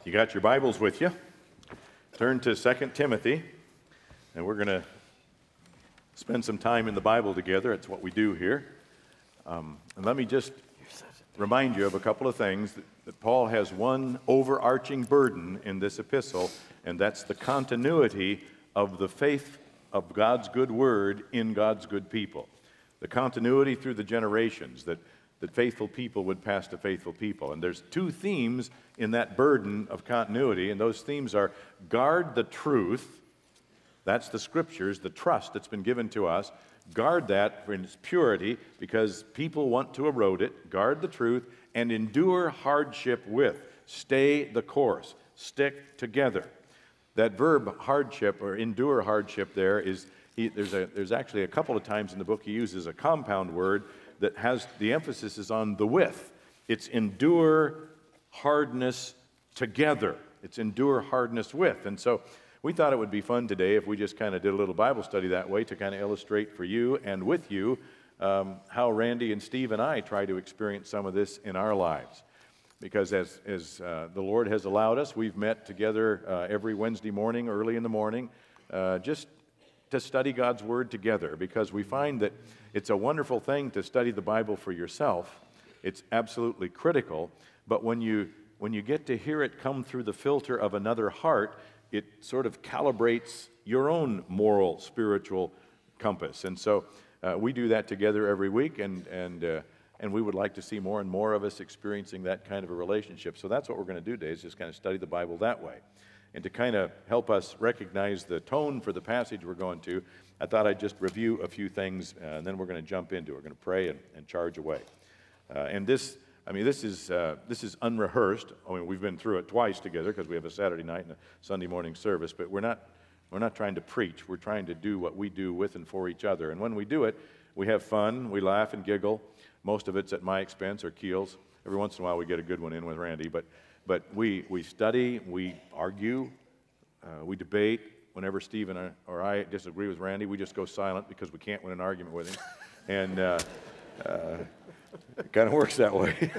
You got your Bibles with you. Turn to 2 Timothy, and we're going to spend some time in the Bible together. It's what we do here. And let me just remind you of a couple of things, that Paul has one overarching burden in this epistle, and that's the continuity of the faith of God's good word in God's good people. The continuity through the generations, that faithful people would pass to faithful people. And there's two themes in that burden of continuity, and those themes are guard the truth, that's the scriptures, the trust that's been given to us, guard that in its purity because people want to erode it, guard the truth, and endure hardship with, stay the course, stick together. That verb hardship or endure hardship there is, there's actually a couple of times in the book he uses a compound word that has the emphasis is on the with. It's endure hardness together. It's endure hardness with. And so we thought it would be fun today if we just kind of did a little Bible study that way to kind of illustrate for you and with you how Randy and Steve and I try to experience some of this in our lives. Because as the Lord has allowed us, we've met together every Wednesday morning, early in the morning, just to study God's Word together, because we find that it's a wonderful thing to study the Bible for yourself. It's absolutely critical, but when you get to hear it come through the filter of another heart, it sort of calibrates your own moral, spiritual compass. And so we do that together every week, and we would like to see more and more of us experiencing that kind of a relationship. So that's what we're going to do today, is just kind of study the Bible that way. And to kind of help us recognize the tone for the passage we're going to, I thought I'd just review a few things, and then we're going to jump into it. We're going to pray and charge away. And this is unrehearsed. I mean, we've been through it twice together because we have a Saturday night and a Sunday morning service, but we're not trying to preach. We're trying to do what we do with and for each other. And when we do it, we have fun, we laugh and giggle. Most of it's at my expense or Keel's. Every once in a while we get a good one in with Randy, but we study, we argue, we debate. Whenever Steve or I disagree with Randy, we just go silent because we can't win an argument with him. And it kind of works that way.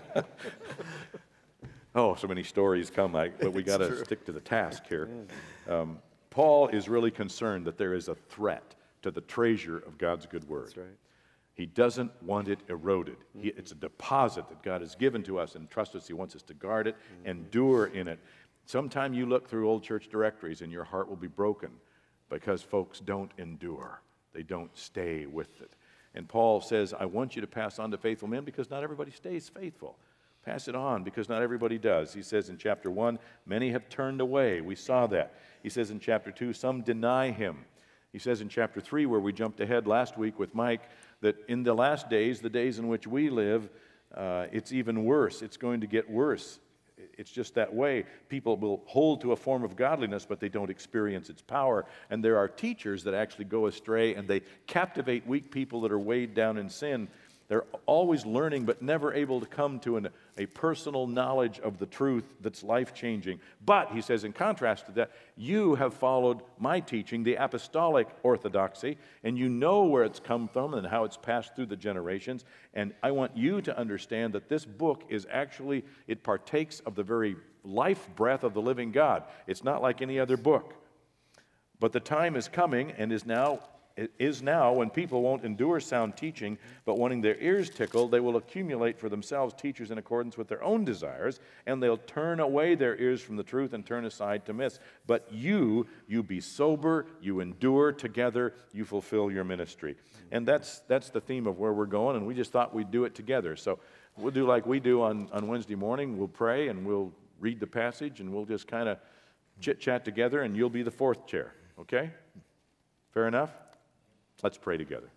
Oh, so many stories come, but we got to stick to the task here. Paul is really concerned that there is a threat to the treasure of God's good word. That's right. He doesn't want it eroded. It's a deposit that God has given to us and trust us. He wants us to guard it, endure in it. Sometime you look through old church directories and your heart will be broken because folks don't endure. They don't stay with it. And Paul says, I want you to pass on to faithful men because not everybody stays faithful. Pass it on because not everybody does. He says in chapter 1, many have turned away. We saw that. He says in chapter 2, some deny him. He says in chapter 3, where we jumped ahead last week with Mike, that in the last days, the days in which we live, it's even worse. It's going to get worse. It's just that way. People will hold to a form of godliness, but they don't experience its power. And there are teachers that actually go astray, and they captivate weak people that are weighed down in sin. They're always learning, but never able to come to a personal knowledge of the truth that's life-changing. But, he says, in contrast to that, you have followed my teaching, the apostolic orthodoxy, and you know where it's come from and how it's passed through the generations. And I want you to understand that this book is actually, it partakes of the very life breath of the living God. It's not like any other book. But the time is coming and is now when people won't endure sound teaching, but wanting their ears tickled, they will accumulate for themselves teachers in accordance with their own desires, and they'll turn away their ears from the truth and turn aside to myths. But you be sober, you endure together, you fulfill your ministry. And that's the theme of where we're going, and we just thought we'd do it together. So we'll do like we do on Wednesday morning. We'll pray, and we'll read the passage, and we'll just kind of chit-chat together, and you'll be the fourth chair, okay? Fair enough? Let's pray together.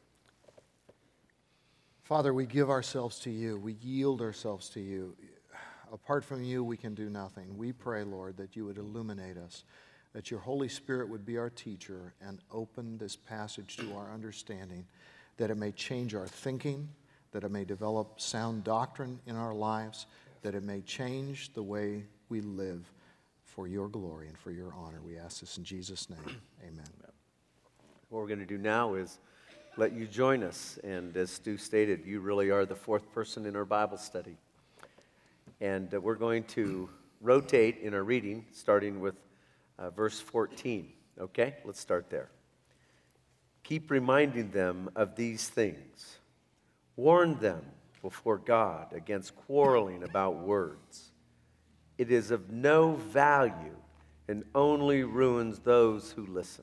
Father, we give ourselves to you. We yield ourselves to you. Apart from you, we can do nothing. We pray, Lord, that you would illuminate us, that your Holy Spirit would be our teacher and open this passage to our understanding, that it may change our thinking, that it may develop sound doctrine in our lives, that it may change the way we live for your glory and for your honor. We ask this in Jesus' name. Amen. What we're going to do now is let you join us. And as Stu stated, you really are the fourth person in our Bible study. And we're going to rotate in our reading, starting with verse 14. Okay, let's start there. Keep reminding them of these things. Warn them before God against quarreling about words. It is of no value and only ruins those who listen.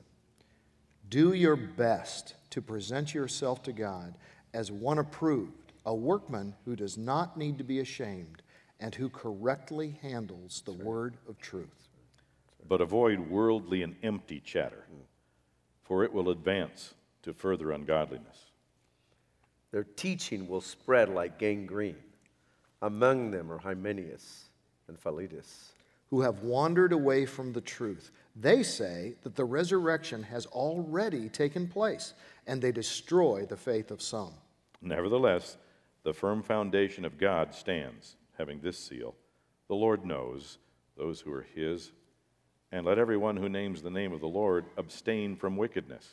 Do your best to present yourself to God as one approved, a workman who does not need to be ashamed and who correctly handles the word of truth. But avoid worldly and empty chatter, for it will advance to further ungodliness. Their teaching will spread like gangrene. Among them are Hymenaeus and Philetus, Who have wandered away from the truth. They say that the resurrection has already taken place, and they destroy the faith of some. Nevertheless, the firm foundation of God stands, having this seal: the Lord knows those who are his, and let everyone who names the name of the Lord abstain from wickedness.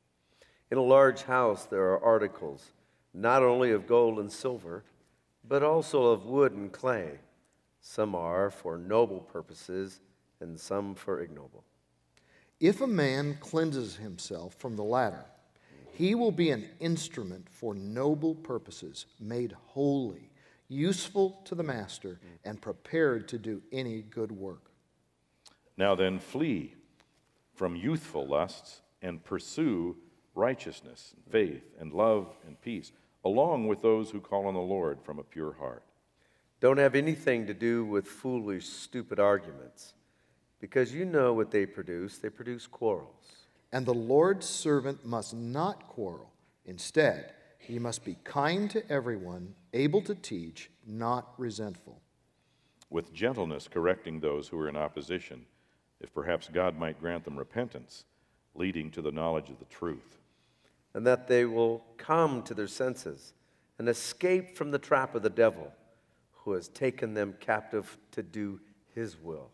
In a large house there are articles, not only of gold and silver, but also of wood and clay. Some are for noble purposes, and some for ignoble. If a man cleanses himself from the latter, he will be an instrument for noble purposes, made holy, useful to the master, and prepared to do any good work. Now then, flee from youthful lusts and pursue righteousness, and faith, and love, and peace, along with those who call on the Lord from a pure heart. Don't have anything to do with foolish, stupid arguments, because you know what they produce. They produce quarrels. And the Lord's servant must not quarrel. Instead, he must be kind to everyone, able to teach, not resentful. With gentleness correcting those who are in opposition, if perhaps God might grant them repentance, leading to the knowledge of the truth. And that they will come to their senses and escape from the trap of the devil, who has taken them captive to do his will.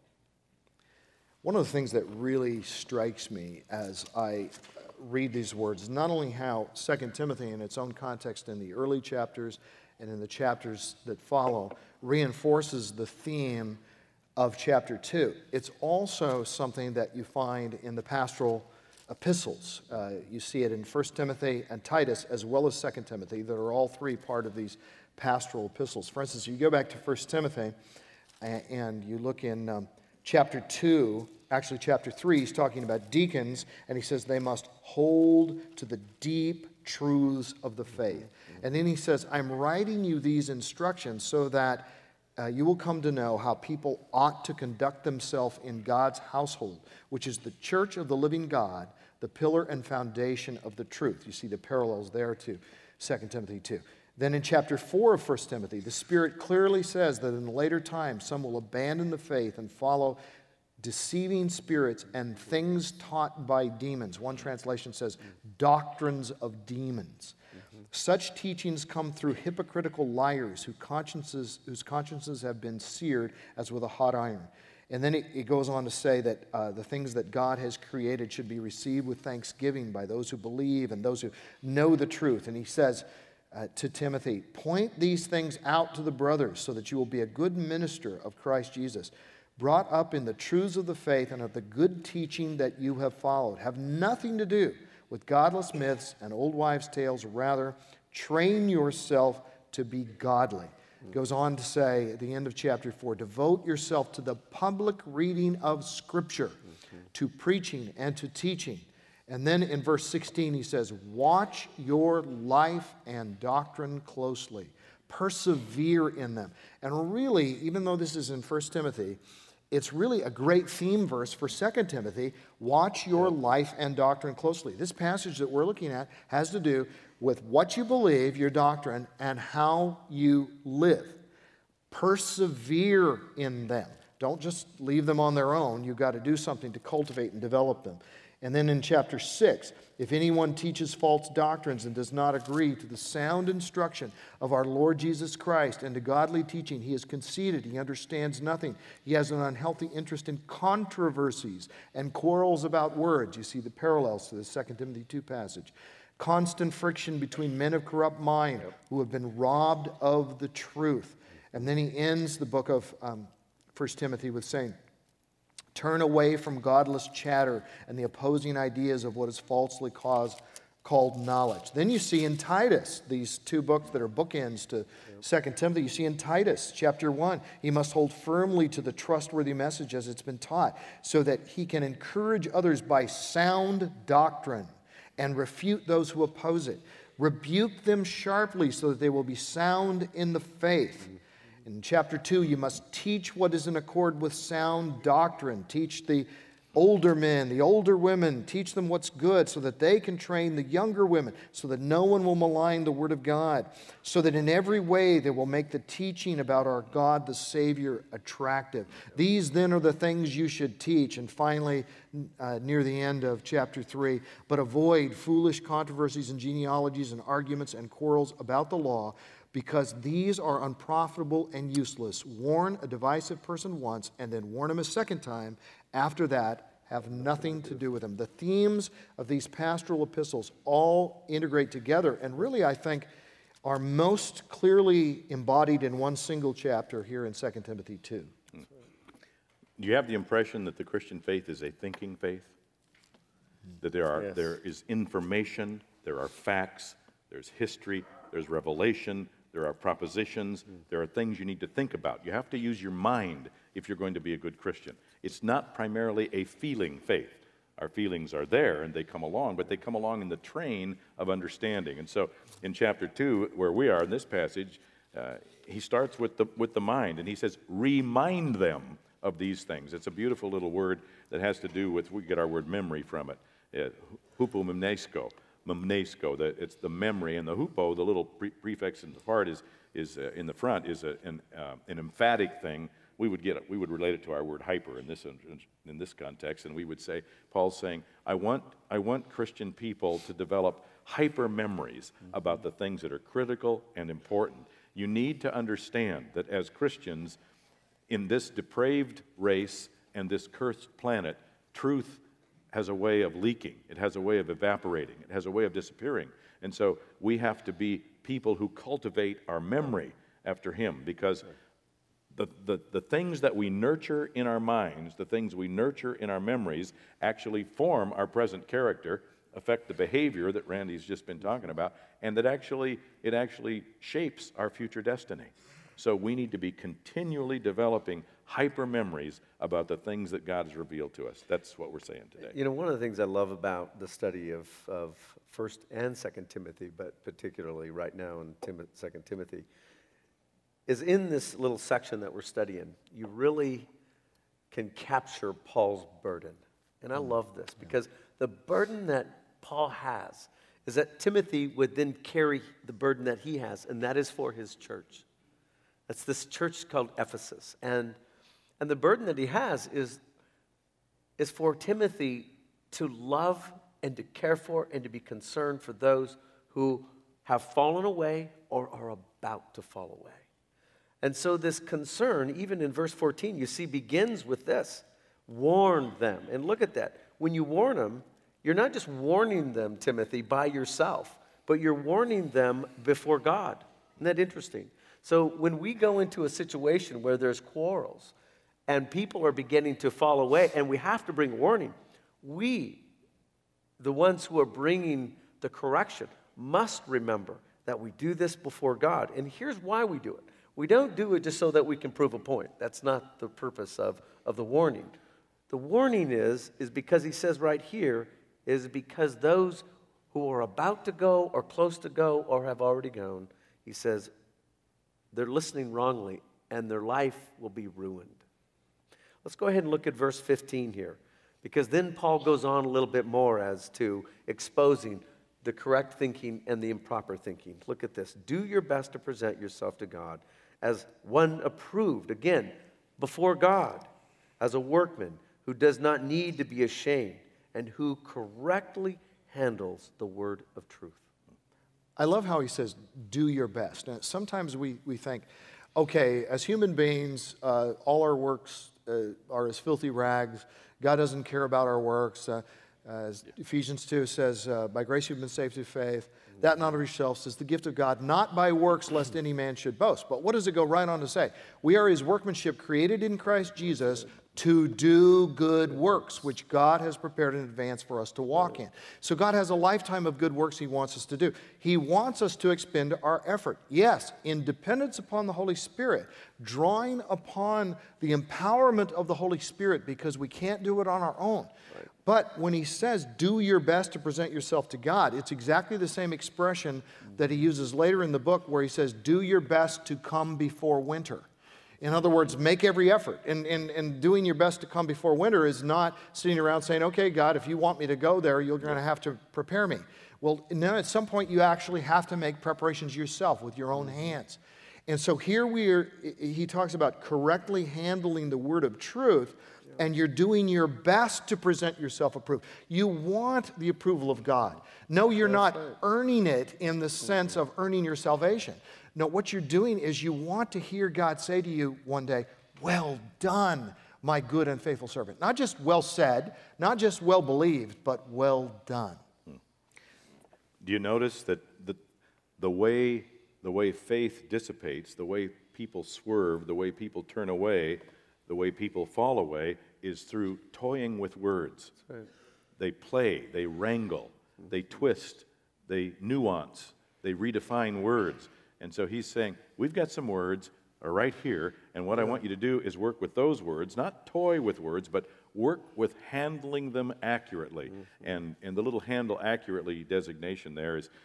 One of the things that really strikes me as I read these words is not only how 2 Timothy in its own context in the early chapters and in the chapters that follow reinforces the theme of chapter 2. It's also something that you find in the pastoral epistles. You see it in 1 Timothy and Titus as well as 2 Timothy that are all three part of these pastoral epistles. For instance, you go back to 1 Timothy and you look in chapter 2, actually chapter 3, he's talking about deacons, and he says they must hold to the deep truths of the faith. And then he says, I'm writing you these instructions so that you will come to know how people ought to conduct themselves in God's household, which is the church of the living God, the pillar and foundation of the truth. You see the parallels there to 2 Timothy 2. Then in chapter 4 of 1 Timothy, the Spirit clearly says that in the later times some will abandon the faith and follow deceiving spirits and things taught by demons. One translation says doctrines of demons. Such teachings come through hypocritical liars whose consciences have been seared as with a hot iron. And then it goes on to say that the things that God has created should be received with thanksgiving by those who believe and those who know the truth. And he says to Timothy, point these things out to the brothers so that you will be a good minister of Christ Jesus, brought up in the truths of the faith and of the good teaching that you have followed. Have nothing to do with godless myths and old wives' tales. Rather, train yourself to be godly. Goes on to say at the end of chapter 4, devote yourself to the public reading of Scripture, to preaching and to teaching. And then in verse 16 he says, watch your life and doctrine closely. Persevere in them. And really, even though this is in 1 Timothy, it's really a great theme verse for 2 Timothy. Watch your life and doctrine closely. This passage that we're looking at has to do with what you believe, your doctrine, and how you live. Persevere in them. Don't just leave them on their own. You've got to do something to cultivate and develop them. And then in chapter 6, if anyone teaches false doctrines and does not agree to the sound instruction of our Lord Jesus Christ and to godly teaching, he is conceited, he understands nothing. He has an unhealthy interest in controversies and quarrels about words. You see the parallels to the 2 Timothy 2 passage. Constant friction between men of corrupt mind who have been robbed of the truth. And then he ends the book of 1 Timothy with saying, turn away from godless chatter and the opposing ideas of what is falsely called knowledge. Then you see in Titus, these two books that are bookends to 2 Timothy, you see in Titus chapter 1, he must hold firmly to the trustworthy message as it's been taught, so that he can encourage others by sound doctrine and refute those who oppose it. Rebuke them sharply so that they will be sound in the faith. In chapter 2, you must teach what is in accord with sound doctrine. Teach the older men, the older women, teach them what's good so that they can train the younger women, so that no one will malign the word of God, so that in every way they will make the teaching about our God the Savior attractive. These then are the things you should teach. And finally, near the end of chapter 3, but avoid foolish controversies and genealogies and arguments and quarrels about the law, because these are unprofitable and useless. Warn a divisive person once, and then warn him a second time. After that, have nothing to do with him. The themes of these pastoral epistles all integrate together, and really, I think, are most clearly embodied in one single chapter here in 2 Timothy 2. Do you have the impression that the Christian faith is a thinking faith? That there is information, there are facts, there's history, there's revelation, there are propositions, there are things you need to think about. You have to use your mind if you're going to be a good Christian. It's not primarily a feeling faith. Our feelings are there and they come along, but they come along in the train of understanding. And so in chapter 2, where we are in this passage, he starts with the mind, and he says, remind them of these things. It's a beautiful little word that has to do with, we get our word memory from it, hupomimnesko. It's the memory, and the hupo, the little prefix in the part is in the front is an emphatic thing. We would relate it to our word hyper in this context, and we would say, Paul's saying, I want Christian people to develop hyper memories about the things that are critical and important. You need to understand that as Christians in this depraved race and this cursed planet, truth has a way of leaking. It has a way of evaporating. It has a way of disappearing. And so we have to be people who cultivate our memory after him, because the things that we nurture in our minds, the things we nurture in our memories, actually form our present character, affect the behavior that Randy's just been talking about, and that it actually shapes our future destiny. So we need to be continually developing hyper memories about the things that God has revealed to us. That's what we're saying today. You know, one of the things I love about the study of 1st and 2nd Timothy, but particularly right now in 2nd Timothy, is in this little section that we're studying, you really can capture Paul's burden. And I love this because the burden that Paul has is that Timothy would then carry the burden that he has, and that is for his church. That's this church called Ephesus. And the burden that he has is for Timothy to love and to care for and to be concerned for those who have fallen away or are about to fall away. And so this concern, even in verse 14, you see begins with this: warn them. And look at that. When you warn them, you're not just warning them, Timothy, by yourself, but you're warning them before God. Isn't that interesting? So when we go into a situation where there's quarrels and people are beginning to fall away and we have to bring warning, we, the ones who are bringing the correction, must remember that we do this before God. And here's why we do it. We don't do it just so that we can prove a point. That's not the purpose of the warning. The warning is because he says right here, is because those who are about to go or close to go or have already gone, he says, they're listening wrongly and their life will be ruined. Let's go ahead and look at verse 15 here, because then Paul goes on a little bit more as to exposing the correct thinking and the improper thinking. Look at this. Do your best to present yourself to God as one approved, again, before God, as a workman who does not need to be ashamed and who correctly handles the word of truth. I love how he says, do your best. Now, sometimes we think, okay, as human beings, all our works are as filthy rags. God doesn't care about our works. As Ephesians 2 says, by grace you've been saved through faith, that not of yourselves is the gift of God, not by works, lest any man should boast. But what does it go right on to say? We are his workmanship, created in Christ Jesus to do good works, which God has prepared in advance for us to walk in. So God has a lifetime of good works he wants us to do. He wants us to expend our effort. Yes, in dependence upon the Holy Spirit, drawing upon the empowerment of the Holy Spirit, because we can't do it on our own. But when he says, do your best to present yourself to God, it's exactly the same expression that he uses later in the book where he says, do your best to come before winter. In other words, make every effort. And doing your best to come before winter is not sitting around saying, okay, God, if you want me to go there, you're going to have to prepare me. Well, now at some point you actually have to make preparations yourself with your own hands. And so here he talks about correctly handling the word of truth, and you're doing your best to present yourself approved. You want the approval of God. No, you're not earning it in the sense of earning your salvation. No, what you're doing is you want to hear God say to you one day, well done, my good and faithful servant. Not just well said, not just well believed, but well done. Do you notice that the way faith dissipates, the way people swerve, the way people turn away, the way people fall away is through toying with words. Right. They play, they wrangle, they twist, they nuance, they redefine words. And so he's saying, we've got some words right here, and what I want you to do is work with those words, not toy with words, but work with handling them accurately. And the little handle accurately designation there is,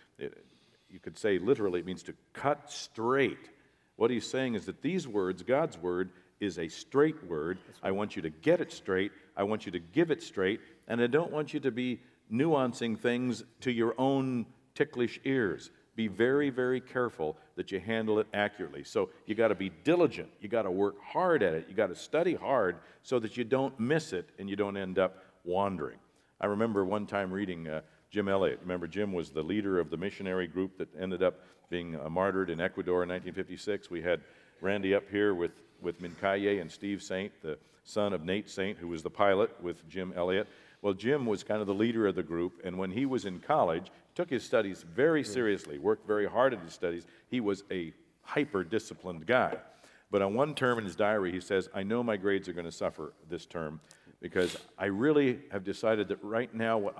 you could say literally, it means to cut straight. What he's saying is that these words, God's word, is a straight word. I want you to get it straight. I want you to give it straight. And I don't want you to be nuancing things to your own ticklish ears. Be very, very careful that you handle it accurately. So you got to be diligent. You got to work hard at it. You got to study hard so that you don't miss it and you don't end up wandering. I remember one time reading Jim Elliot. Remember, Jim was the leader of the missionary group that ended up being martyred in Ecuador in 1956. We had Randy up here with Mincaye and Steve Saint, the son of Nate Saint, who was the pilot with Jim Elliot. Well, Jim was kind of the leader of the group, and when he was in college, took his studies very seriously, worked very hard at his studies. He was a hyper-disciplined guy. But on one term in his diary, he says, I know my grades are going to suffer this term because I really have decided that right now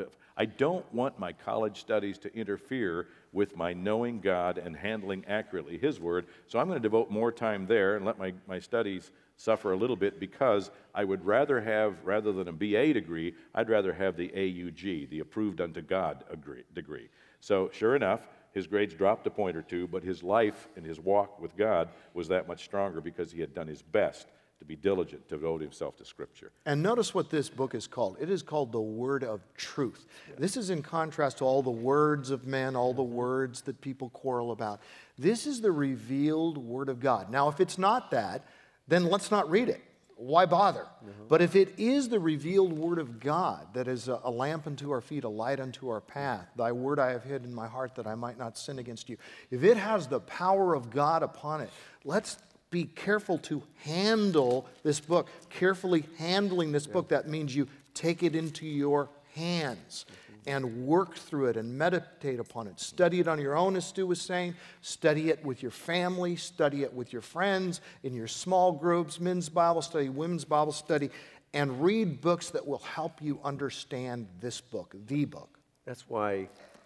I don't want my college studies to interfere with my knowing God and handling accurately His Word, so I'm going to devote more time there and let my studies suffer a little bit because I would rather than a BA degree, I'd rather have the AUG, the Approved Unto God degree. So sure enough, his grades dropped a point or two, but his life and his walk with God was that much stronger because he had done his best to be diligent, to devote himself to Scripture. And notice what this book is called. It is called the Word of Truth. This is in contrast to all the words of men, all the words that people quarrel about. This is the revealed Word of God. Now, if it's not that, then let's not read it. Why bother? But if it is the revealed Word of God that is a lamp unto our feet, a light unto our path, thy word I have hid in my heart that I might not sin against you. If it has the power of God upon it, let's be careful to handle this book. Carefully handling this book, that means you take it into your hands and work through it and meditate upon it. Study it on your own, as Stu was saying. Study it with your family. Study it with your friends, in your small groups, men's Bible study, women's Bible study, and read books that will help you understand this book, the book. That's why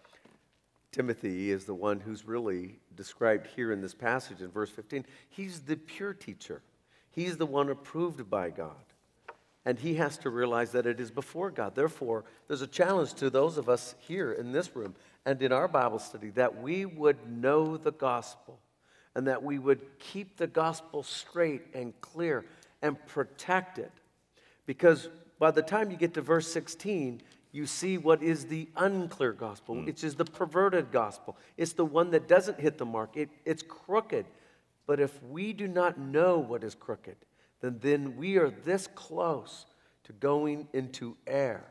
Timothy is the one who's really described here in this passage in verse 15. He's the pure teacher. He's the one approved by God. And he has to realize that it is before God. Therefore, there's a challenge to those of us here in this room and in our Bible study that we would know the gospel and that we would keep the gospel straight and clear and protect it. Because by the time you get to verse 16, you see what is the unclear gospel, which is the perverted gospel. It's the one that doesn't hit the mark. It's crooked. But if we do not know what is crooked, then we are this close to going into error.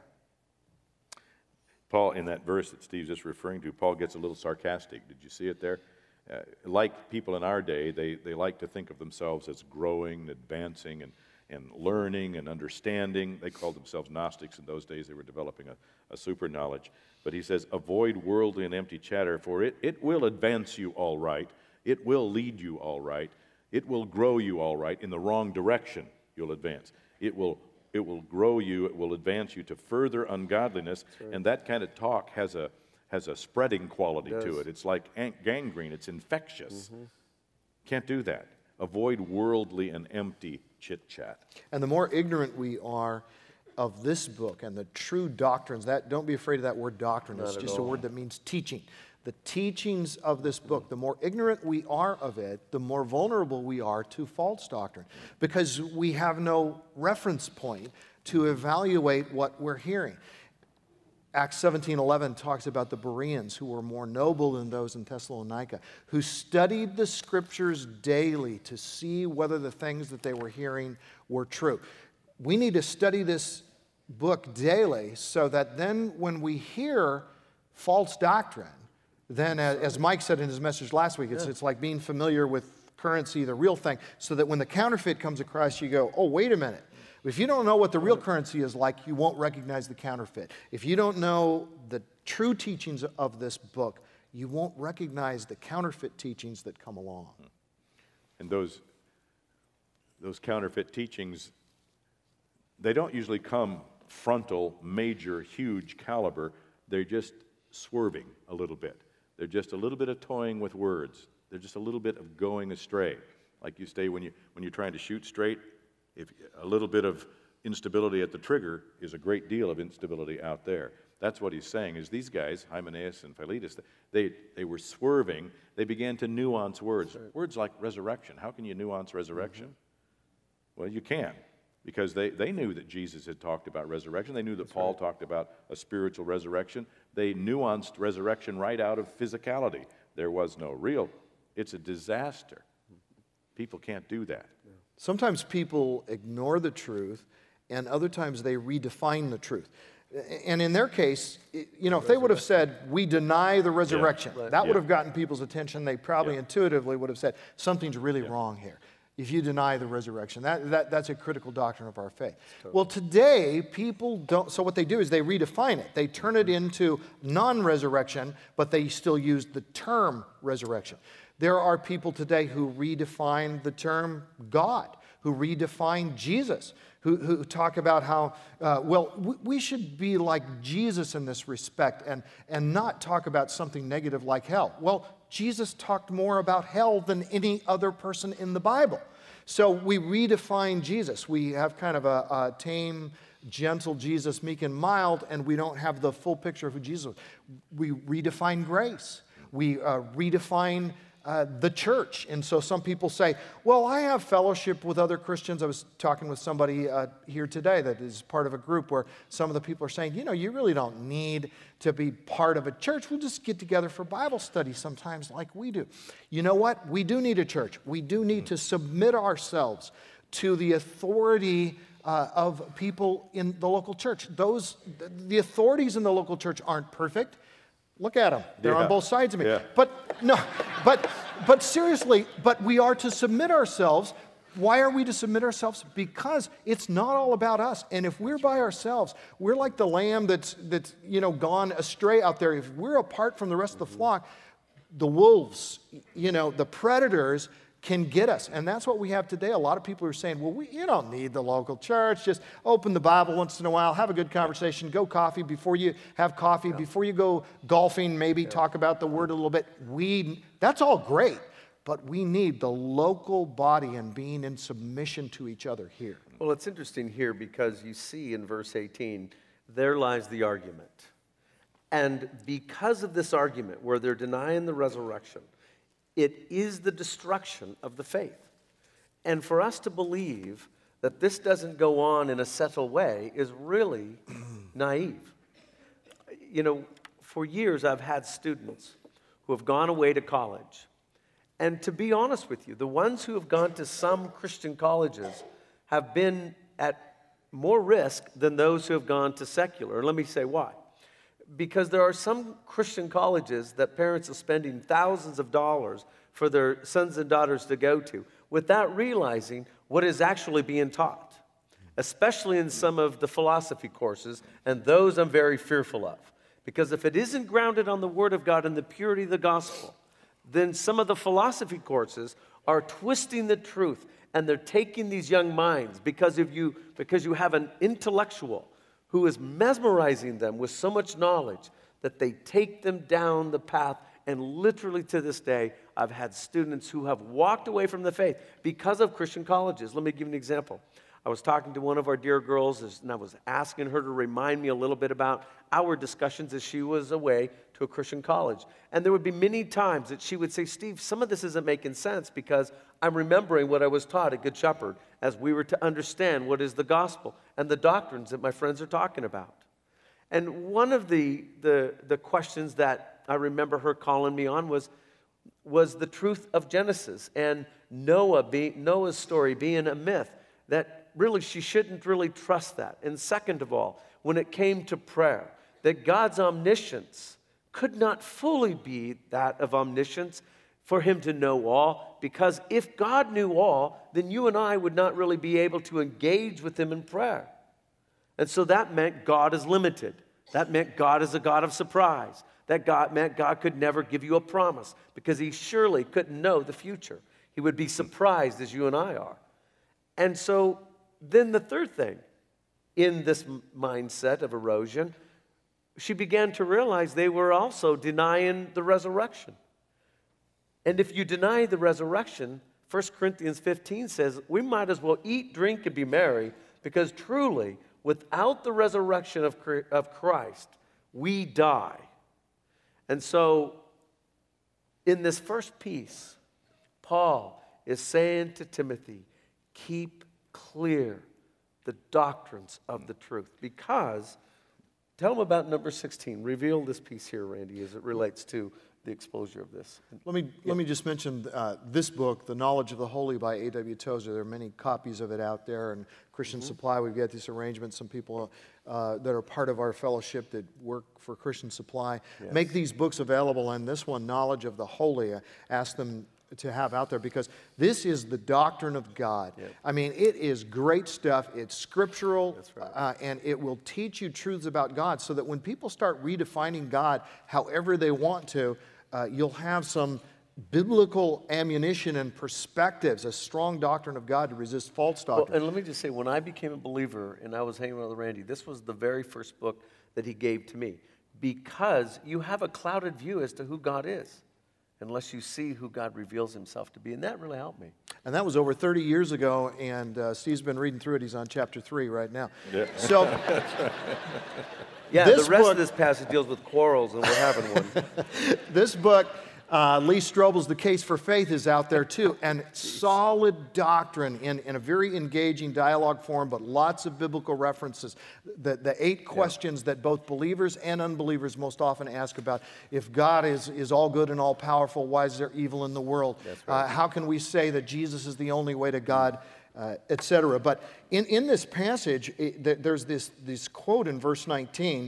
Paul, in that verse that Steve's just referring to, Paul gets a little sarcastic. Did you see it there? Like people in our day, they like to think of themselves as growing, advancing, and learning and understanding. They called themselves Gnostics in those days. They were developing a super knowledge. But he says, avoid worldly and empty chatter, for it will advance you all right. It will lead you all right. It will grow you all right. In the wrong direction, you'll advance. It will grow you. It will advance you to further ungodliness. Right. And that kind of talk has a spreading quality to it. It's like gangrene. It's infectious. Mm-hmm. Can't do that. Avoid worldly and empty chit-chat. And the more ignorant we are of this book and the true doctrines, don't be afraid of that word doctrine. It's just a word that means teaching. The teachings of this book, the more ignorant we are of it, the more vulnerable we are to false doctrine, because we have no reference point to evaluate what we're hearing. Acts 17:11 talks about the Bereans, who were more noble than those in Thessalonica, who studied the Scriptures daily to see whether the things that they were hearing were true. We need to study this book daily so that then when we hear false doctrine, then as Mike said in his message last week, it's like being familiar with currency, the real thing, so that when the counterfeit comes across, you go, oh, wait a minute. If you don't know what the real currency is like, you won't recognize the counterfeit. If you don't know the true teachings of this book, you won't recognize the counterfeit teachings that come along. And those counterfeit teachings, they don't usually come frontal, major, huge caliber. They're just swerving a little bit. They're just a little bit of toying with words. They're just a little bit of going astray. Like you say when you're trying to shoot straight, if a little bit of instability at the trigger is a great deal of instability out there. That's what he's saying, is these guys, Hymenaeus and Philetus, they were swerving. They began to nuance words. Right. Words like resurrection. How can you nuance resurrection? Mm-hmm. Well, you can, because they knew that Jesus had talked about resurrection. They knew that Paul talked about a spiritual resurrection. They nuanced resurrection right out of physicality. There was no real. It's a disaster. People can't do that. Sometimes people ignore the truth, and other times they redefine the truth. And in their case, if they would have said, we deny the resurrection, that would have gotten people's attention. They probably intuitively would have said, something's really wrong here. If you deny the resurrection, that's a critical doctrine of our faith. Totally. Well, today, people don't, so what they do is they redefine it. They turn it into non-resurrection, but they still use the term resurrection. There are people today who redefine the term God, who redefine Jesus, who talk about how, we should be like Jesus in this respect and not talk about something negative like hell. Well, Jesus talked more about hell than any other person in the Bible. So we redefine Jesus. We have kind of a tame, gentle Jesus, meek and mild, and we don't have the full picture of who Jesus was. We redefine grace. We redefine the church. And so some people say, well, I have fellowship with other Christians. I was talking with somebody here today that is part of a group where some of the people are saying, you really don't need to be part of a church. We'll just get together for Bible study sometimes like we do. You know what? We do need a church. We do need to submit ourselves to the authority of people in the local church. The authorities in the local church aren't perfect. Look at them. They're on both sides of me. Yeah. But seriously, we are to submit ourselves. Why are we to submit ourselves? Because it's not all about us. And if we're by ourselves, we're like the lamb that's gone astray out there. If we're apart from the rest of the flock, the wolves, the predators can get us. And that's what we have today. A lot of people are saying, well, you don't need the local church. Just open the Bible once in a while, have a good conversation, go coffee before you have coffee, before you go golfing, maybe talk about the word a little bit. That's all great, but we need the local body and being in submission to each other here. Well, it's interesting here because you see in verse 18, there lies the argument. And because of this argument where they're denying the resurrection, it is the destruction of the faith. And for us to believe that this doesn't go on in a settled way is really naive. For years I've had students who have gone away to college. And to be honest with you, the ones who have gone to some Christian colleges have been at more risk than those who have gone to secular. And let me say why. Because there are some Christian colleges that parents are spending thousands of dollars for their sons and daughters to go to without realizing what is actually being taught. especially in some of the philosophy courses, and those I'm very fearful of. Because if it isn't grounded on the Word of God and the purity of the gospel, then some of the philosophy courses are twisting the truth, and they're taking these young minds because you have an intellectual who is mesmerizing them with so much knowledge that they take them down the path. And literally to this day, I've had students who have walked away from the faith because of Christian colleges. Let me give you an example. I was talking to one of our dear girls, and I was asking her to remind me a little bit about our discussions as she was away to a Christian college. And there would be many times that she would say, Steve, some of this isn't making sense because I'm remembering what I was taught at Good Shepherd as we were to understand what is the gospel and the doctrines that my friends are talking about. And one of the questions that I remember her calling me on was the truth of Genesis and Noah's story being a myth, that really she shouldn't really trust that. And second of all, when it came to prayer, that God's omniscience could not fully be that of omniscience for him to know all, because if God knew all, then you and I would not really be able to engage with him in prayer. And so that meant God is limited. That meant God is a God of surprise. That meant God could never give you a promise because he surely couldn't know the future. He would be surprised as you and I are. And so then the third thing in this mindset of erosion, she began to realize they were also denying the resurrection. And if you deny the resurrection, 1 Corinthians 15 says, we might as well eat, drink, and be merry, because truly, without the resurrection of Christ, we die. And so, in this first piece, Paul is saying to Timothy, keep clear the doctrines of the truth. Because, tell him about number 16. Reveal this piece here, Randy, as it relates to the exposure of this. Let me just mention this book, The Knowledge of the Holy by A.W. Tozer. There are many copies of it out there, and Christian Supply, we've got this arrangement. Some people that are part of our fellowship that work for Christian Supply make these books available, and this one, Knowledge of the Holy, I ask them to have out there because this is the doctrine of God. Yep. I mean, it is great stuff. It's scriptural, that's right. And it will teach you truths about God so that when people start redefining God however they want to, you'll have some biblical ammunition and perspectives, a strong doctrine of God to resist false doctrine. Well, and let me just say, when I became a believer and I was hanging out with Randy, this was the very first book that he gave to me, because you have a clouded view as to who God is unless you see who God reveals himself to be, and that really helped me. And that was over 30 years ago, and Steve's been reading through it. He's on chapter 3 right now. Yeah. So, yeah, the rest of this passage deals with quarrels, and we're having one. This book, Lee Strobel's The Case for Faith, is out there too, and solid doctrine in a very engaging dialogue form, but lots of biblical references. The 8 questions that both believers and unbelievers most often ask about: if God is all good and all powerful, why is there evil in the world? That's right. How can we say that Jesus is the only way to God, etc.? But in this passage, there's this quote in verse 19.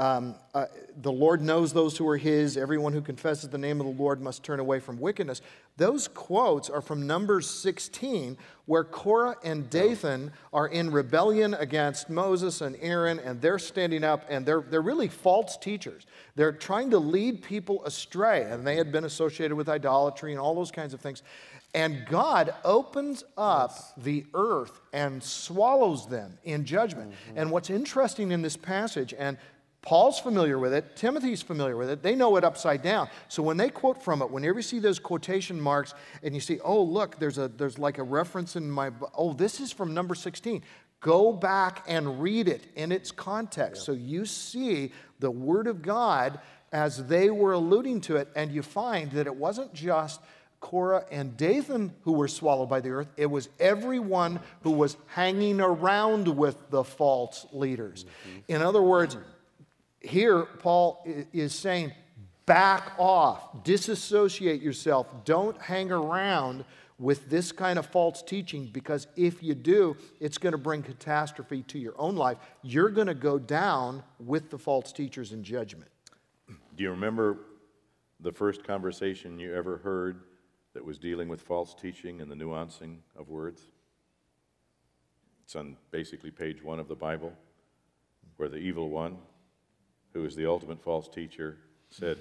The Lord knows those who are his. Everyone who confesses the name of the Lord must turn away from wickedness. Those quotes are from Numbers 16, where Korah and Dathan are in rebellion against Moses and Aaron, and they're standing up, and they're really false teachers. They're trying to lead people astray, and they had been associated with idolatry and all those kinds of things. And God opens up the earth and swallows them in judgment. Mm-hmm. And what's interesting in this passage, and Paul's familiar with it, Timothy's familiar with it, they know it upside down. So when they quote from it, whenever you see those quotation marks and you see, oh, look, there's like a reference in this is from number 16. Go back and read it in its context. Yeah. So you see the Word of God as they were alluding to it, and you find that it wasn't just Korah and Dathan who were swallowed by the earth. It was everyone who was hanging around with the false leaders. Mm-hmm. In other words, here, Paul is saying, back off, disassociate yourself, don't hang around with this kind of false teaching, because if you do, it's going to bring catastrophe to your own life. You're going to go down with the false teachers in judgment. Do you remember the first conversation you ever heard that was dealing with false teaching and the nuancing of words? It's on basically page 1 of the Bible, where the evil one, who is the ultimate false teacher, said,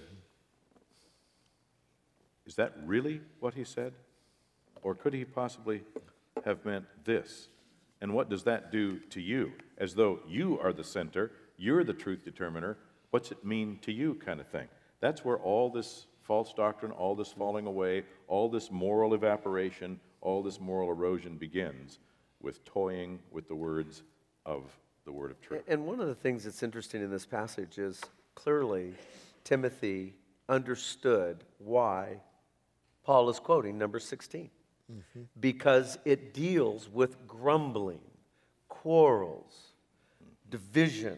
is that really what he said? Or could he possibly have meant this? And what does that do to you? As though you are the center, you're the truth determiner, what's it mean to you kind of thing? That's where all this false doctrine, all this falling away, all this moral evaporation, all this moral erosion begins with toying with the words of the word of truth. And one of the things that's interesting in this passage is clearly Timothy understood why Paul is quoting number 16. Because it deals with grumbling, quarrels, division,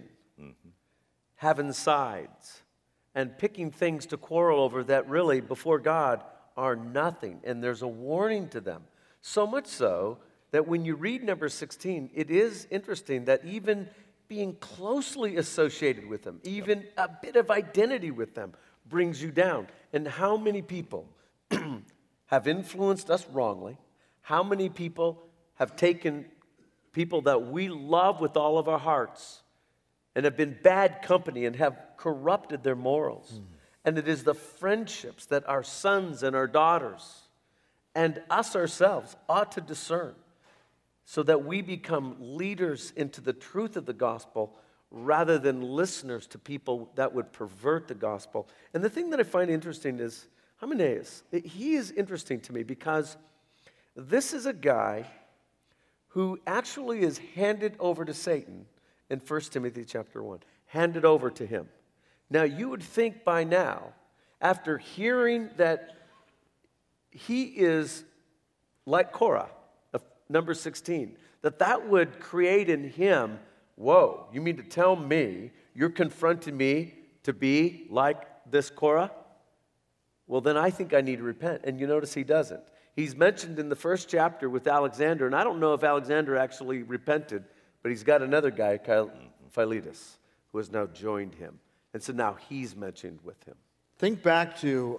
having sides, and picking things to quarrel over that really, before God, are nothing. And there's a warning to them. So much so that when you read number 16, it is interesting that even being closely associated with them, even a bit of identity with them, brings you down. And how many people have influenced us wrongly? How many people have taken people that we love with all of our hearts and have been bad company and have corrupted their morals? And it is the friendships that our sons and our daughters and us ourselves ought to discern, so that we become leaders into the truth of the gospel rather than listeners to people that would pervert the gospel. And the thing that I find interesting is Hymenaeus. He is interesting to me because this is a guy who actually is handed over to Satan in 1 Timothy chapter 1. Handed over to him. Now, you would think by now, after hearing that he is like Korah, number 16, that would create in him, whoa, you mean to tell me you're confronting me to be like this Korah? Well, then I think I need to repent. And you notice he doesn't. He's mentioned in the first chapter with Alexander, and I don't know if Alexander actually repented, but he's got another guy, Philetus, who has now joined him. And so now he's mentioned with him. Think back to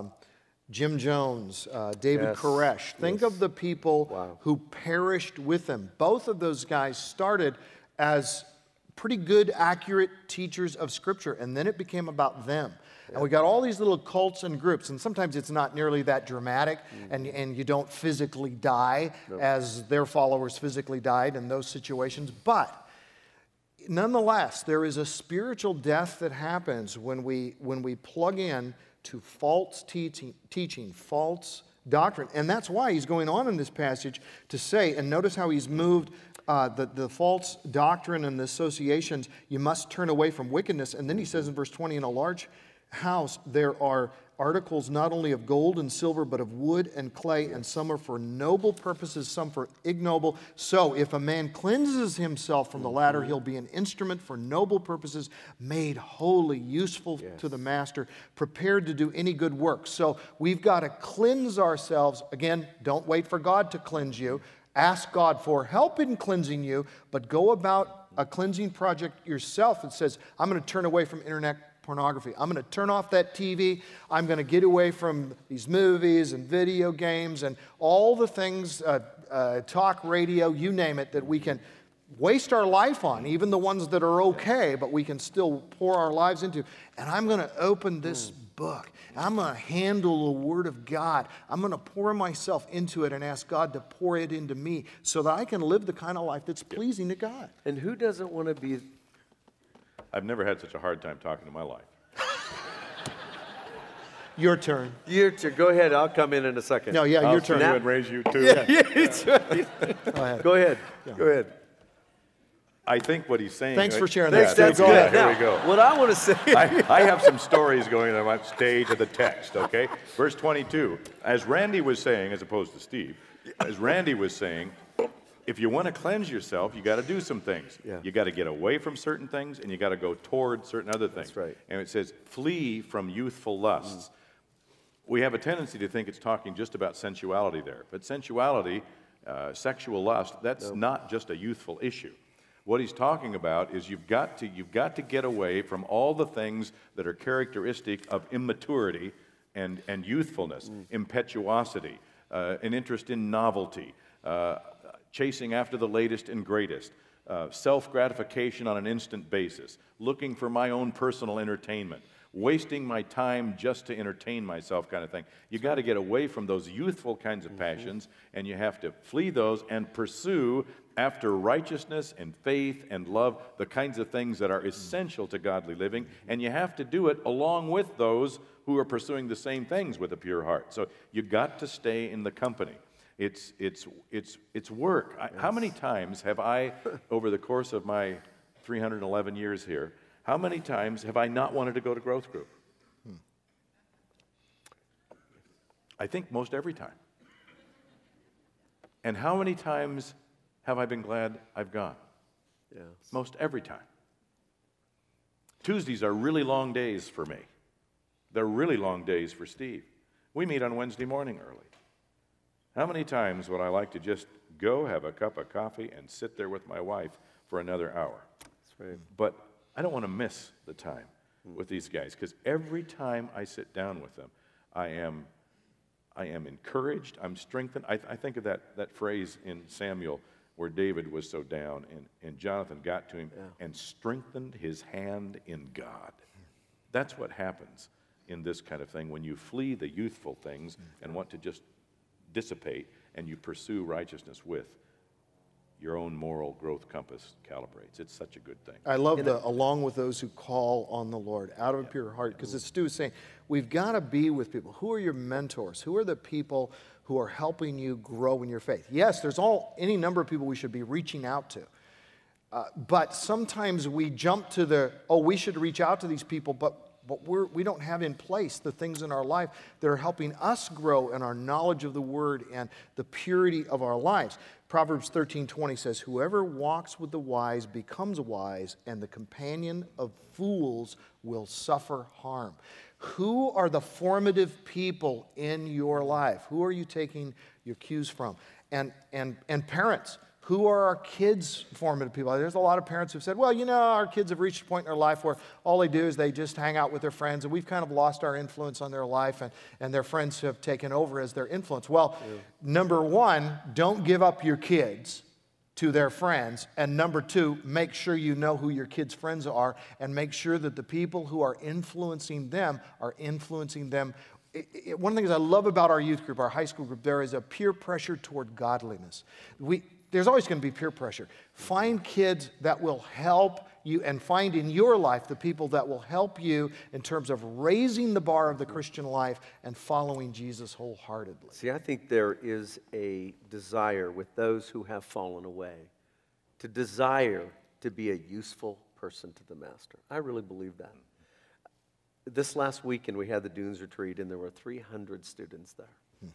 Jim Jones, David Koresh. Think of the people who perished with him. Both of those guys started as pretty good, accurate teachers of Scripture, and then it became about them. And we got all these little cults and groups, and sometimes it's not nearly that dramatic, and you don't physically die as their followers physically died in those situations. But nonetheless, there is a spiritual death that happens when we plug in to false teaching, false doctrine. And that's why he's going on in this passage to say, and notice how he's moved the false doctrine and the associations, you must turn away from wickedness. And then he says in verse 20, in a large house there are articles not only of gold and silver, but of wood and clay, and some are for noble purposes, some for ignoble. So if a man cleanses himself from the latter, he'll be an instrument for noble purposes, made holy, useful to the master, prepared to do any good work. So we've got to cleanse ourselves. Again, don't wait for God to cleanse you. Ask God for help in cleansing you, but go about a cleansing project yourself. It says, I'm going to turn away from internet pornography. I'm going to turn off that TV. I'm going to get away from these movies and video games and all the things, talk radio, you name it, that we can waste our life on, even the ones that are okay, but we can still pour our lives into. And I'm going to open this book. I'm going to handle the Word of God. I'm going to pour myself into it and ask God to pour it into me so that I can live the kind of life that's pleasing to God. And who doesn't want to be... I've never had such a hard time talking in my life. Your turn. Your turn. Go ahead. I'll come in a second. No, yeah, your turn. I'll and raise you too. Go ahead. Go ahead. Go ahead. I think what he's saying... Thanks for sharing Thanks, that. that's good. Here Now, we go. what I want to say... I have some stories going on my stage of the text, okay? Verse 22, as Randy was saying, as opposed to Steve, as Randy was saying, if you want to cleanse yourself, you got to do some things. Yeah. You got to get away from certain things, and you got to go toward certain other things. That's right. And it says, flee from youthful lusts. We have a tendency to think it's talking just about sensuality there. But sensuality, sexual lust, that's not just a youthful issue. What he's talking about is you've got to get away from all the things that are characteristic of immaturity and youthfulness, impetuosity, an interest in novelty, chasing after the latest and greatest, self-gratification on an instant basis, looking for my own personal entertainment, wasting my time just to entertain myself kind of thing. You got to get away from those youthful kinds of passions, and you have to flee those and pursue after righteousness and faith and love, the kinds of things that are essential to godly living, and you have to do it along with those who are pursuing the same things with a pure heart. So you got to stay in the company. It's work. How many times have I, over the course of my 311 years here, how many times have I not wanted to go to growth group? I think most every time. And how many times have I been glad I've gone? Yes. Most every time. Tuesdays are really long days for me. They're really long days for Steve. We meet on Wednesday morning early. How many times would I like to just go have a cup of coffee and sit there with my wife for another hour? That's right. But I don't want to miss the time with these guys, because every time I sit down with them, I am encouraged, I'm strengthened. I think of that phrase in Samuel where David was so down, and Jonathan got to him and strengthened his hand in God. That's what happens in this kind of thing when you flee the youthful things and want to just dissipate, and you pursue righteousness with your own moral growth compass calibrates. It's such a good thing. I love the along with those who call on the Lord out of a pure heart, because as Stu is saying, we've got to be with people. Who are your mentors? Who are the people who are helping you grow in your faith? Yes, there's any number of people we should be reaching out to. But sometimes we jump to we should reach out to these people, but we don't have in place the things in our life that are helping us grow in our knowledge of the Word and the purity of our lives. Proverbs 13:20 says, "Whoever walks with the wise becomes wise, and the companion of fools will suffer harm." Who are the formative people in your life? Who are you taking your cues from? And parents, who are our kids' formative people? There's a lot of parents who've said, well, our kids have reached a point in their life where all they do is they just hang out with their friends, and we've kind of lost our influence on their life, and their friends have taken over as their influence. Well, number one, don't give up your kids to their friends, and number two, make sure you know who your kids' friends are, and make sure that the people who are influencing them are influencing them. One of the things I love about our youth group, our high school group, there is a peer pressure toward godliness. There's always going to be peer pressure. Find kids that will help you, and find in your life the people that will help you in terms of raising the bar of the Christian life and following Jesus wholeheartedly. See, I think there is a desire with those who have fallen away to desire to be a useful person to the Master. I really believe that. This last weekend we had the Dunes Retreat, and there were 300 students there.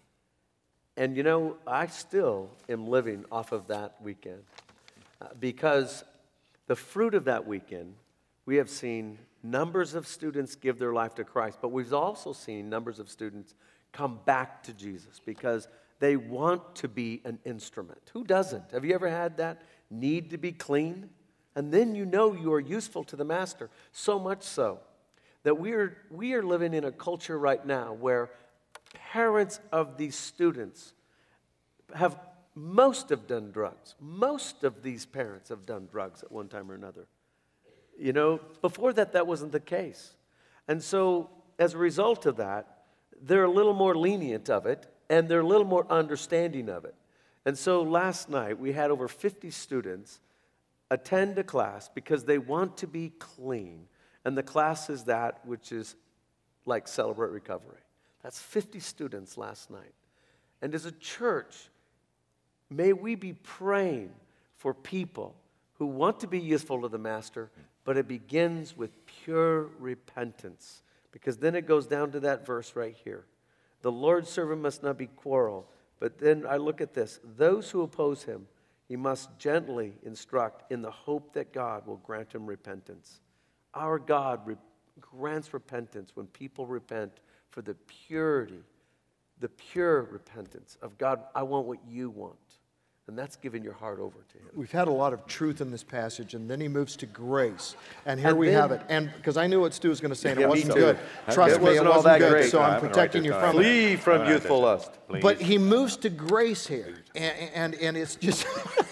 And I still am living off of that weekend because the fruit of that weekend, we have seen numbers of students give their life to Christ, but we've also seen numbers of students come back to Jesus because they want to be an instrument. Who doesn't? Have you ever had that need to be clean? And then you are useful to the Master, so much so that we are living in a culture right now where parents of these students most have done drugs. Most of these parents have done drugs at one time or another. Before that wasn't the case. And so, as a result of that, they're a little more lenient of it, and they're a little more understanding of it. And so last night, we had over 50 students attend a class because they want to be clean. And the class is that which is like Celebrate Recovery. That's 50 students last night. And as a church, may we be praying for people who want to be useful to the Master, but it begins with pure repentance. Because then it goes down to that verse right here. The Lord's servant must not be quarrel. But then I look at this. Those who oppose him, he must gently instruct in the hope that God will grant him repentance. Our God grants repentance when people repent for the purity, the pure repentance of God. I want what you want. And that's giving your heart over to him. We've had a lot of truth in this passage, and then he moves to grace. And here we have it. And because I knew what Stu was going to say, and it wasn't good. Trust me, it wasn't good, so I'm protecting you from it. Flee from youthful lust. But he moves to grace here. And it's just,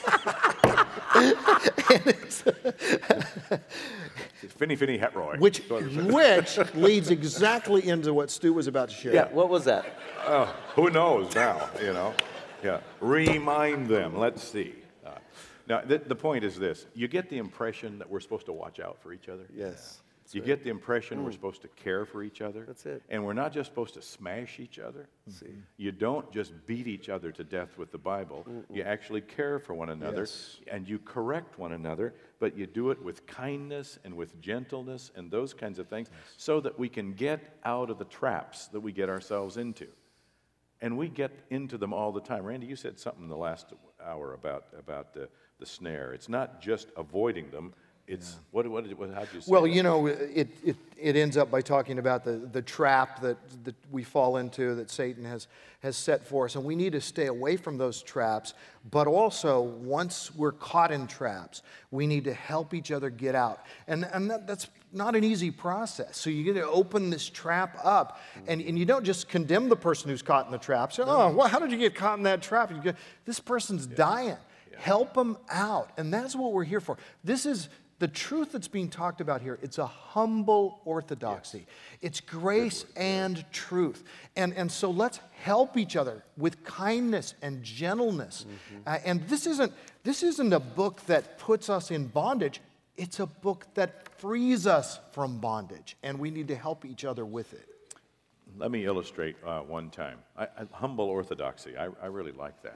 Finny Hetroy. which leads exactly into what Stu was about to share. Yeah, what was that? Who knows now, you know? Yeah. Remind them. Let's see. Now, the point is this. You get the impression that we're supposed to watch out for each other. Yes. You get the impression we're supposed to care for each other. That's it. And we're not just supposed to smash each other. You don't just beat each other to death with the Bible. You actually care for one another. Yes. And you correct one another, but you do it with kindness and with gentleness and those kinds of things so that we can get out of the traps that we get ourselves into. And we get into them all the time. Randy, you said something in the last hour about the snare. It's not just avoiding them. It's how'd you say Well, that? you know, it ends up by talking about the trap that we fall into, that Satan has set for us. And we need to stay away from those traps. But also, once we're caught in traps, we need to help each other get out. And that's not an easy process. So you get to open this trap up. And you don't just condemn the person who's caught in the trap. Say, oh, well, how did you get caught in that trap? You go, this person's dying. Help them out. And that's what we're here for. This is the truth that's being talked about here. It's a humble orthodoxy. It's grace and truth. And so let's help each other with kindness and gentleness. And this isn't a book that puts us in bondage. It's a book that frees us from bondage. And we need to help each other with it. Let me illustrate one time. Humble orthodoxy. I really like that.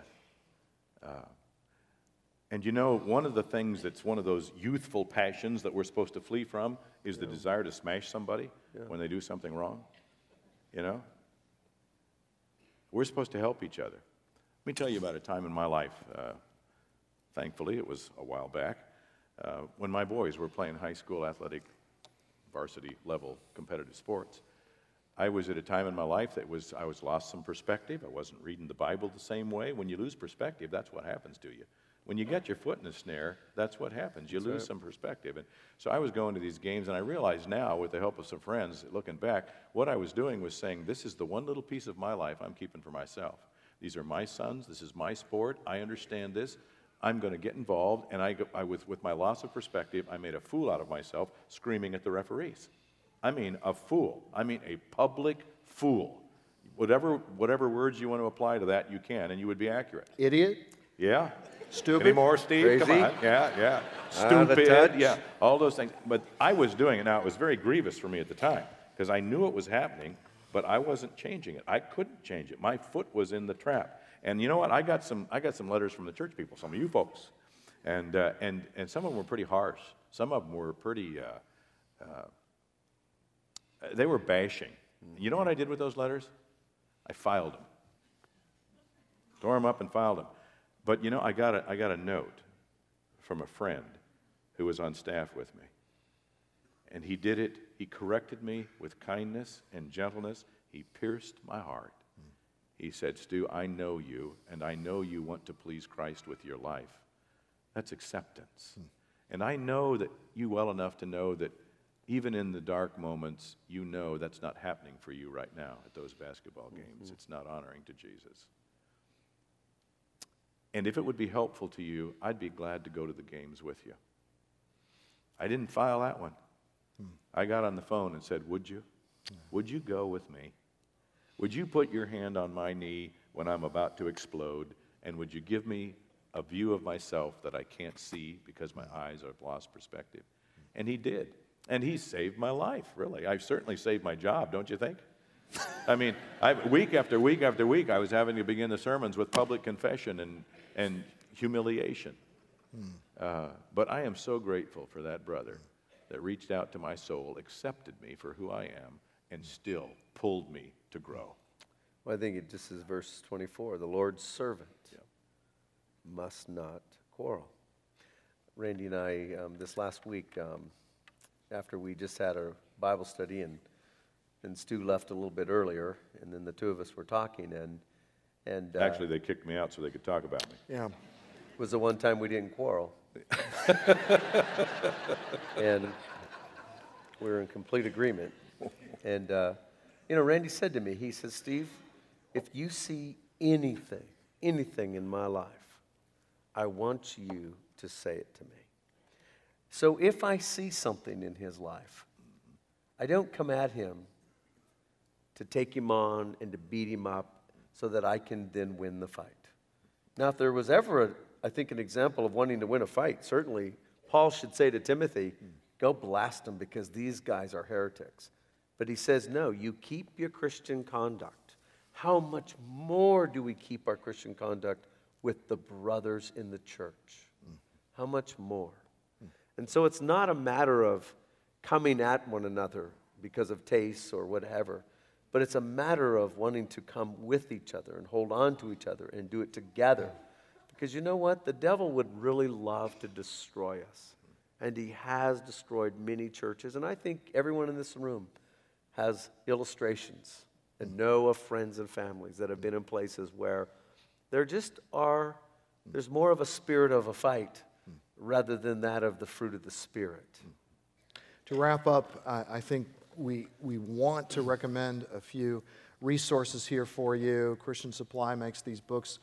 And you know, one of the things that's one of those youthful passions that we're supposed to flee from is the desire to smash somebody when they do something wrong. You know? We're supposed to help each other. Let me tell you about a time in my life. Thankfully, it was a while back, when my boys were playing high school athletic varsity level competitive sports. I was at a time in my life I was lost some perspective. I wasn't reading the Bible the same way. When you lose perspective, that's what happens to you. When you get your foot in a snare, that's what happens. You lose some perspective. And so I was going to these games, and I realize now, with the help of some friends, looking back, what I was doing was saying, this is the one little piece of my life I'm keeping for myself. These are my sons. This is my sport. I understand this. I'm going to get involved. And with my loss of perspective, I made a fool out of myself screaming at the referees. I mean, a fool. I mean, a public fool. Whatever words you want to apply to that, you can, and you would be accurate. Idiot? Yeah. Stupid? Any more, Steve? Crazy? Come on. Yeah. The Stupid. touch? Yeah. All those things. But I was doing it. Now, it was very grievous for me at the time because I knew it was happening, but I wasn't changing it. I couldn't change it. My foot was in the trap. And you know what? I got some letters from the church people, some of you folks, and some of them were pretty harsh. Some of them were pretty. They were bashing. You know what I did with those letters? I filed them. Tore them up and filed them. But you know, I got a note from a friend who was on staff with me. And he did it. He corrected me with kindness and gentleness. He pierced my heart. He said, Stu, I know you, and I know you want to please Christ with your life. That's acceptance. And I know that you well enough to know that even in the dark moments, you know that's not happening for you right now at those basketball games. It's not honoring to Jesus. And if it would be helpful to you, I'd be glad to go to the games with you. I didn't file that one. I got on the phone and said, would you? Would you go with me? Would you put your hand on my knee when I'm about to explode? And would you give me a view of myself that I can't see because my eyes have lost perspective? And he did. And he saved my life, really. I've certainly saved my job, don't you think? I mean, week after week after week, I was having to begin the sermons with public confession and humiliation. But I am so grateful for that brother that reached out to my soul, accepted me for who I am, and still pulled me to grow. Well, I think it just is verse 24. The Lord's servant must not quarrel. Randy and I, this last week, after we just had our Bible study, and Stu left a little bit earlier, and then the two of us were talking, and Actually, they kicked me out so they could talk about me. Yeah. was the one time we didn't quarrel. And we were in complete agreement. And, Randy said to me, he says, Steve, if you see anything anything in my life, I want you to say it to me. So if I see something in his life, I don't come at him to take him on and to beat him up so that I can then win the fight. Now, if there was ever, I think, an example of wanting to win a fight, certainly Paul should say to Timothy, go blast them because these guys are heretics. But he says, no, you keep your Christian conduct. How much more do we keep our Christian conduct with the brothers in the church? How much more? And so it's not a matter of coming at one another because of tastes or whatever, but it's a matter of wanting to come with each other and hold on to each other and do it together. Because you know what? The devil would really love to destroy us. And he has destroyed many churches. And I think everyone in this room has illustrations and know of friends and families that have been in places where there's more of a spirit of a fight rather than that of the fruit of the Spirit. To wrap up, I think we want to recommend a few resources here for you. Christian Supply makes these books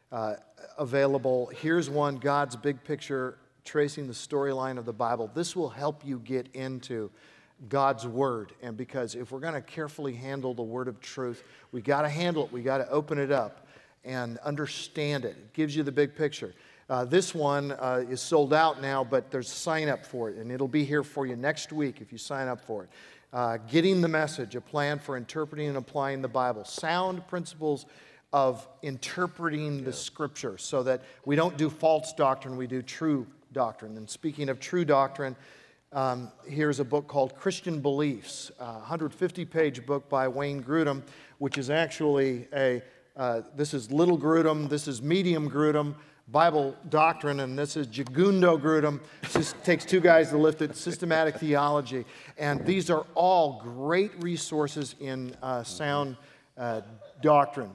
available. Here's one, God's Big Picture, tracing the storyline of the Bible. This will help you get into God's Word. And because if we're going to carefully handle the Word of truth, we got to handle it. We got to open it up and understand it. It gives you the big picture. This one is sold out now, but there's a sign up for it, and it'll be here for you next week if you sign up for it. Getting the Message, a plan for interpreting and applying the Bible. Sound principles of interpreting the Scripture so that we don't do false doctrine, we do true doctrine. And speaking of true doctrine, here's a book called Christian Beliefs, a 150-page book by Wayne Grudem, which is actually this is Little Grudem, this is Medium Grudem, Bible doctrine, and this is Segundo Grudem. It just takes two guys to lift it, systematic theology. And these are all great resources in sound doctrine.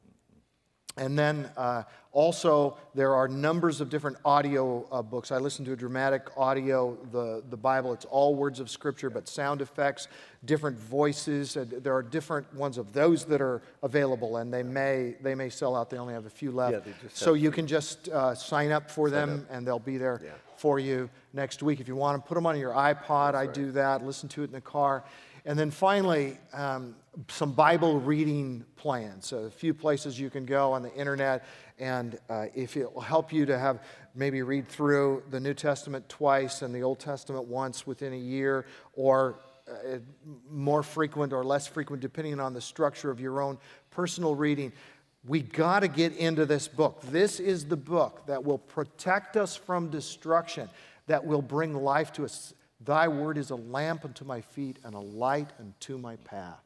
And then also there are numbers of different audio books. I listen to a dramatic audio, the Bible. It's all words of Scripture, but sound effects, different voices. There are different ones of those that are available, and they may sell out. They only have a few left. Yeah, so you can just sign up for them, and they'll be there for you next week. If you want to put them on your iPod, I do that. Listen to it in the car. And then finally, some Bible reading plans. So a few places you can go on the internet, and if it will help you to have maybe read through the New Testament twice and the Old Testament once within a year, or more frequent or less frequent depending on the structure of your own personal reading. We got to get into this book. This is the book that will protect us from destruction, that will bring life to us. Thy word is a lamp unto my feet and a light unto my path.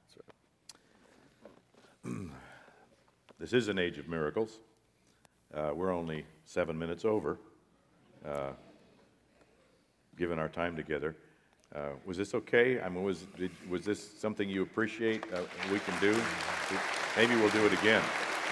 This is an age of miracles. We're only 7 minutes over, given our time together. Was this okay? I mean, was this something you appreciate we can do? Maybe we'll do it again.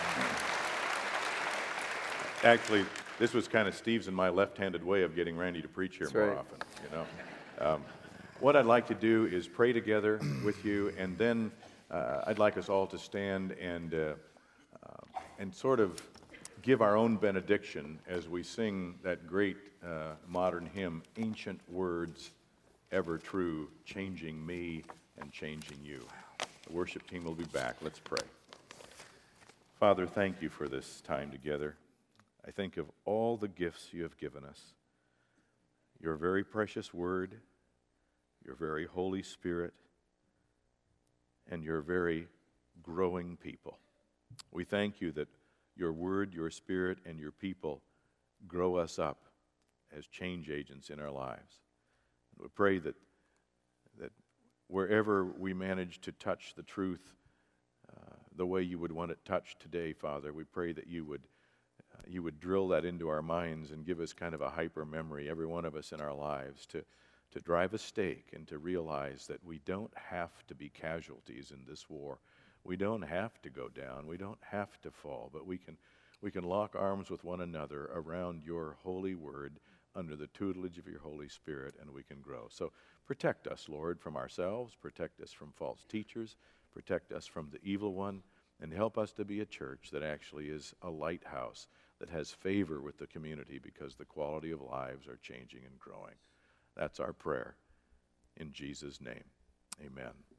Actually, this was kind of Steve's and my left-handed way of getting Randy to preach here more often, you know. What I'd like to do is pray together with you, and then I'd like us all to stand and sort of give our own benediction as we sing that great modern hymn, Ancient Words, Ever True, Changing Me and Changing You. The worship team will be back. Let's pray. Father, thank you for this time together. I think of all the gifts you have given us, your very precious word, your very Holy Spirit, and your very growing people. We thank you that your word, your spirit, and your people grow us up as change agents in our lives. We pray that wherever we manage to touch the truth the way you would want it touched today, Father, we pray that you would drill that into our minds and give us kind of a hyper memory, every one of us in our lives, to drive a stake and to realize that we don't have to be casualties in this war. We don't have to go down. We don't have to fall, but we can lock arms with one another around your holy word under the tutelage of your Holy Spirit, and we can grow. So protect us, Lord, from ourselves. Protect us from false teachers. Protect us from the evil one. and help us to be a church that actually is a lighthouse that has favor with the community because the quality of lives are changing and growing. That's our prayer. In Jesus' name, amen.